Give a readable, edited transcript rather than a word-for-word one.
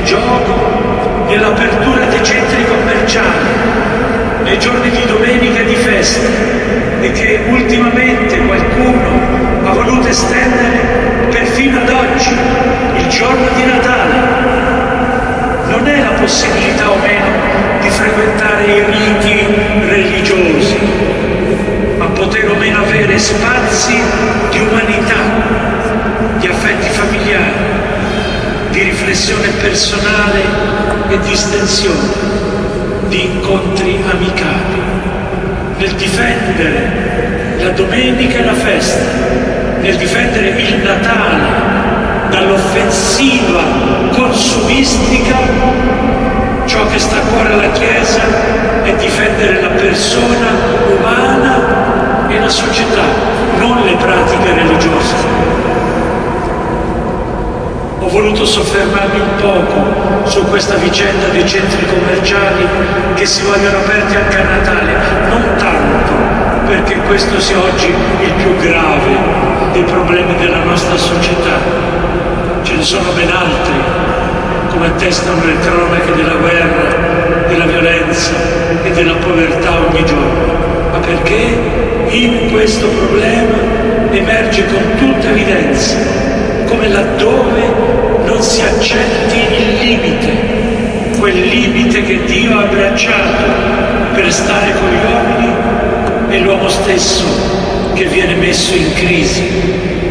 gioco, nell'apertura dei centri commerciali, nei giorni di domenica e di festa, e che ultimamente qualcuno ha voluto estendere perfino ad oggi, il giorno di Natale. Non è la possibilità o meno di frequentare i riti religiosi, ma poter o meno avere spazi di umanità, di affetti familiari, di riflessione personale e di estensione, di incontri amicali, nel difendere la domenica e la festa, nel difendere il Natale dall'offensiva consumistica. Ciò che sta a cuore alla Chiesa è difendere la persona umana e la società, non le pratiche religiose. Ho voluto soffermarmi un poco su questa vicenda dei centri commerciali che si vogliono aperti anche a Natale, non tanto perché questo sia oggi il più grave dei problemi della nostra società. Ce ne sono ben altri, come attestano le cronache della guerra, della violenza e della povertà ogni giorno, ma perché in questo problema emerge con tutta evidenza come laddove non si accetti il limite, quel limite che Dio ha abbracciato per stare con gli uomini, è l'uomo stesso che viene messo in crisi.